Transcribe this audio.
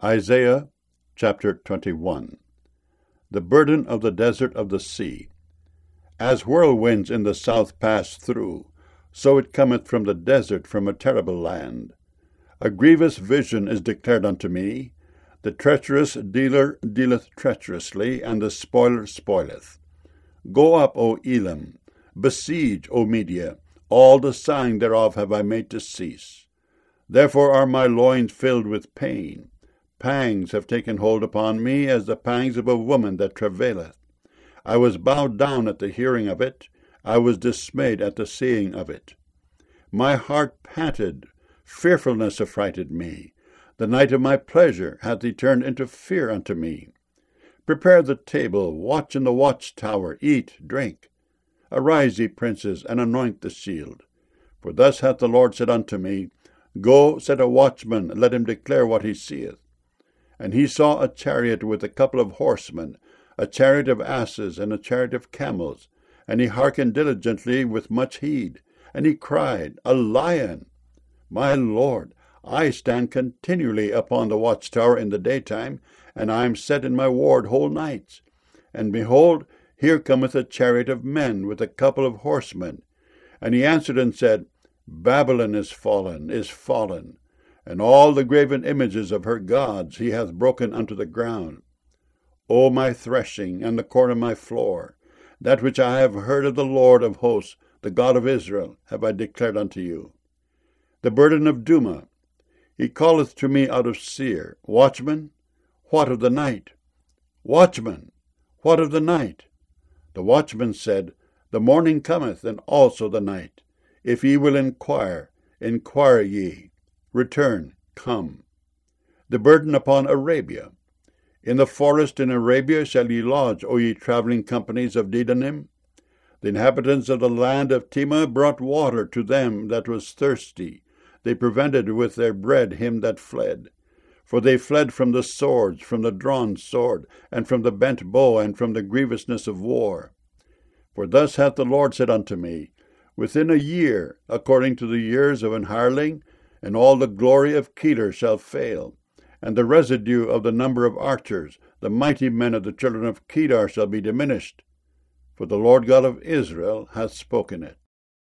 Isaiah chapter 21. The burden of the desert of the sea. As whirlwinds in the south pass through, so it cometh from the desert, from a terrible land. A grievous vision is declared unto me. The treacherous dealer dealeth treacherously, and the spoiler spoileth. Go up, O Elam, besiege, O Media, all the sighing thereof have I made to cease. Therefore are my loins filled with pain. Pangs have taken hold upon me, as the pangs of a woman that travaileth. I was bowed down at the hearing of it. I was dismayed at the seeing of it. My heart panted. Fearfulness affrighted me. The night of my pleasure hath he turned into fear unto me. Prepare the table, watch in the watchtower, eat, drink. Arise, ye princes, and anoint the shield. For thus hath the Lord said unto me, Go, set a watchman, let him declare what he seeth. And he saw a chariot with a couple of horsemen, a chariot of asses, and a chariot of camels. And he hearkened diligently with much heed. And he cried, A lion! My Lord, I stand continually upon the watchtower in the daytime, and I am set in my ward whole nights. And behold, here cometh a chariot of men with a couple of horsemen. And he answered and said, Babylon is fallen, and all the graven images of her gods he hath broken unto the ground. O my threshing, and the corn of my floor, that which I have heard of the Lord of hosts, the God of Israel, have I declared unto you. The burden of Duma. He calleth to me out of Seir, Watchman, what of the night? Watchman, what of the night? The watchman said, The morning cometh, and also the night. If ye will inquire, inquire ye. Return, come. The burden upon Arabia. In the forest in Arabia shall ye lodge, O ye travelling companies of Dedanim. The inhabitants of the land of Tema brought water to them that was thirsty. They prevented with their bread him that fled. For they fled from the swords, from the drawn sword, and from the bent bow, and from the grievousness of war. For thus hath the Lord said unto me, Within a year, according to the years of an hireling, and all the glory of Kedar shall fail, and the residue of the number of archers, the mighty men of the children of Kedar shall be diminished. For the Lord God of Israel hath spoken it.